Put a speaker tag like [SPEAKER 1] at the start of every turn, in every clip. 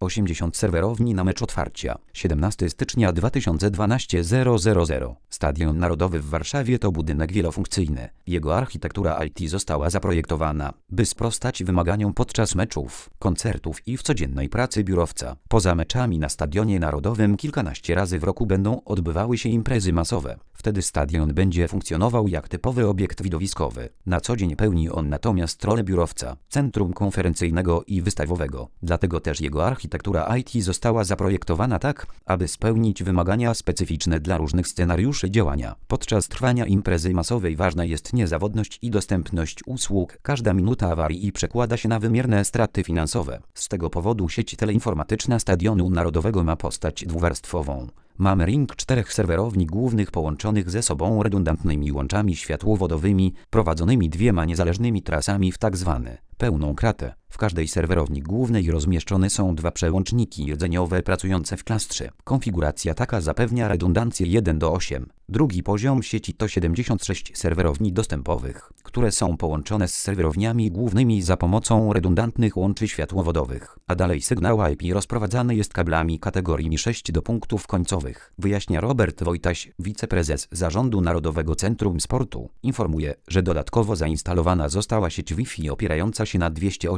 [SPEAKER 1] 80 serwerowni na mecz otwarcia. 17 stycznia 2012 000. Stadion Narodowy w Warszawie to budynek wielofunkcyjny. Jego architektura IT została zaprojektowana, by sprostać wymaganiom podczas meczów, koncertów i w codziennej pracy biurowca. Poza meczami na Stadionie Narodowym kilkanaście razy w roku będą odbywały się imprezy masowe. Wtedy stadion będzie funkcjonował jak typowy obiekt widowiskowy. Na co dzień pełni on natomiast rolę biurowca, centrum konferencyjnego i wystawowego. Dlatego też jego architektura IT została zaprojektowana tak, aby spełnić wymagania specyficzne dla różnych scenariuszy działania. Podczas trwania imprezy masowej ważna jest niezawodność i dostępność usług. Każda minuta awarii przekłada się na wymierne straty finansowe. Z tego powodu sieć teleinformatyczna Stadionu Narodowego ma postać dwuwarstwową. Mamy ring 4 serwerowni głównych połączonych ze sobą redundantnymi łączami światłowodowymi, prowadzonymi dwiema niezależnymi trasami w tzw. pełną kratę. W każdej serwerowni głównej rozmieszczone są dwa przełączniki rdzeniowe pracujące w klastrze. Konfiguracja taka zapewnia redundancję 1:8. Drugi poziom sieci to 76 serwerowni dostępowych, które są połączone z serwerowniami głównymi za pomocą redundantnych łączy światłowodowych, a dalej sygnał IP rozprowadzany jest kablami kategorii 6 do punktów końcowych. Wyjaśnia Robert Wojtaś, wiceprezes Zarządu Narodowego Centrum Sportu. Informuje, że dodatkowo zainstalowana została sieć Wi-Fi opierająca się na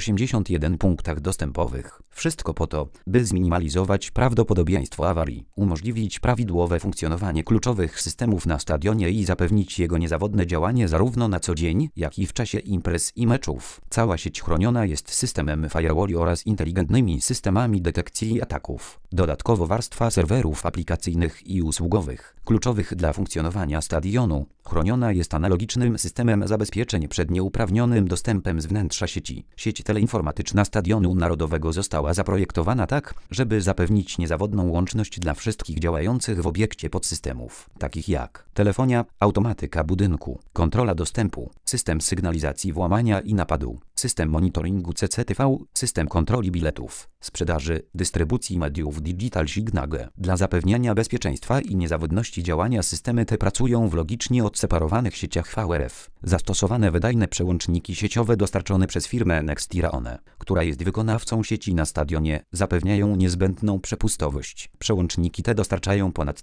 [SPEAKER 1] 281 punktach dostępowych. Wszystko po to, by zminimalizować prawdopodobieństwo awarii, umożliwić prawidłowe funkcjonowanie kluczowych systemów na stadionie i zapewnić jego niezawodne działanie zarówno na co dzień, jak i w czasie imprez i meczów. Cała sieć chroniona jest systemem firewalli oraz inteligentnymi systemami detekcji ataków. Dodatkowo warstwa serwerów aplikacyjnych i usługowych, kluczowych dla funkcjonowania stadionu, chroniona jest analogicznym systemem zabezpieczeń przed nieuprawnionym dostępem z wnętrza sieci. Sieć teleinformatyczna Stadionu Narodowego została zaprojektowana tak, żeby zapewnić niezawodną łączność dla wszystkich działających w obiekcie podsystemów, takich jak telefonia, automatyka budynku, kontrola dostępu, system sygnalizacji włamania i napadu, system monitoringu CCTV, system kontroli biletów, sprzedaży, dystrybucji mediów Digital Signal. Dla zapewniania bezpieczeństwa i niezawodności działania systemy te pracują w logicznie odseparowanych sieciach VRF. Zastosowane wydajne przełączniki sieciowe dostarczone przez firmę Nextira-One, która jest wykonawcą sieci na stadionie, zapewniają niezbędną przepustowość. Przełączniki te dostarczają ponad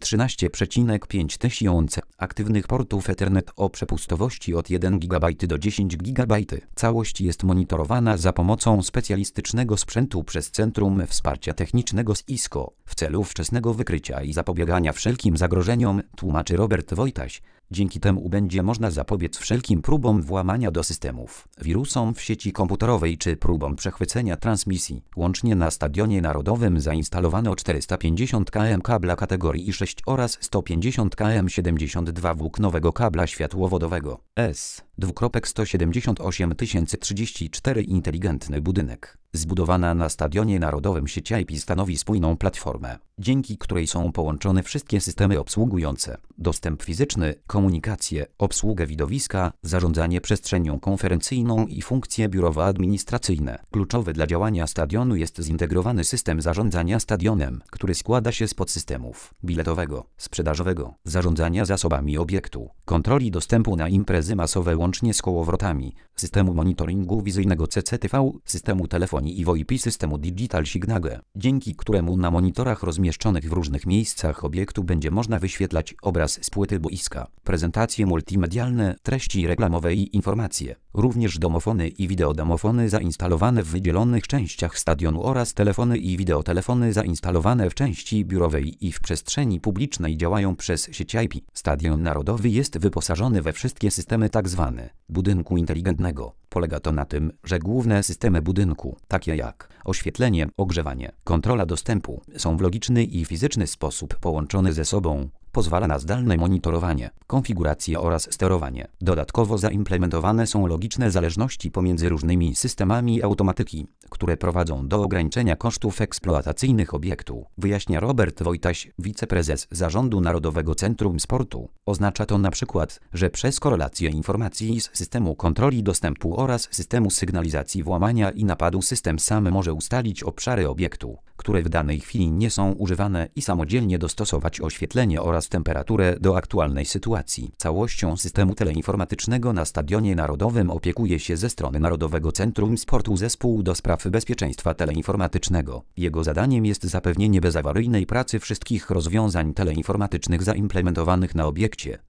[SPEAKER 1] 13,5 tysiąca aktywnych portów Ethernet o przepustowości od 1 GB do 10 GB. Całość jest monitorowana za pomocą specjalistycznego sprzętu przez Centrum Wsparcia Technicznego z ISCO w celu wczesnego wykrycia i zapobiegania wszelkim zagrożeniom, tłumaczy Robert Wojtaś. Dzięki temu będzie można zapobiec wszelkim próbom włamania do systemów, wirusom w sieci komputerowej czy próbom przechwycenia transmisji. Łącznie na Stadionie Narodowym zainstalowano 450 km kabla kategorii 6 oraz 150 km 72 włóknowego kabla światłowodowego. S. 178 034 inteligentny budynek. Zbudowana na Stadionie Narodowym sieć IP stanowi spójną platformę, dzięki której są połączone wszystkie systemy obsługujące dostęp fizyczny, komunikację, obsługę widowiska, zarządzanie przestrzenią konferencyjną i funkcje biurowo-administracyjne. Kluczowy dla działania stadionu jest zintegrowany system zarządzania stadionem, który składa się z podsystemów biletowego, sprzedażowego, zarządzania zasobami obiektu, kontroli dostępu na imprezy masowe łącznie z kołowrotami, systemu monitoringu wizyjnego CCTV, systemu telefonii i VoIP, systemu Digital Signal, dzięki któremu na monitorach rozmieszczonych w różnych miejscach obiektu będzie można wyświetlać obraz z płyty boiska, prezentacje multimedialne, treści reklamowe i informacje. Również domofony i wideodomofony zainstalowane w wydzielonych częściach stadionu oraz telefony i wideotelefony zainstalowane w części biurowej i w przestrzeni publicznej działają przez sieć IP. Stadion Narodowy jest wyposażony we wszystkie systemy tzw. budynku inteligentnego. Polega to na tym, że główne systemy budynku, takie jak oświetlenie, ogrzewanie, kontrola dostępu, są w logiczny i fizyczny sposób połączone ze sobą. Pozwala na zdalne monitorowanie, konfigurację oraz sterowanie. Dodatkowo zaimplementowane są logiczne zależności pomiędzy różnymi systemami automatyki, które prowadzą do ograniczenia kosztów eksploatacyjnych obiektu, wyjaśnia Robert Wojtaś, wiceprezes Zarządu Narodowego Centrum Sportu. Oznacza to na przykład, że przez korelację informacji z systemu kontroli dostępu oraz systemu sygnalizacji włamania i napadu system sam może ustalić obszary obiektu, które w danej chwili nie są używane i samodzielnie dostosować oświetlenie oraz oraz temperaturę do aktualnej sytuacji. Całością systemu teleinformatycznego na Stadionie Narodowym opiekuje się ze strony Narodowego Centrum Sportu Zespół do spraw bezpieczeństwa teleinformatycznego. Jego zadaniem jest zapewnienie bezawaryjnej pracy wszystkich rozwiązań teleinformatycznych zaimplementowanych na obiekcie.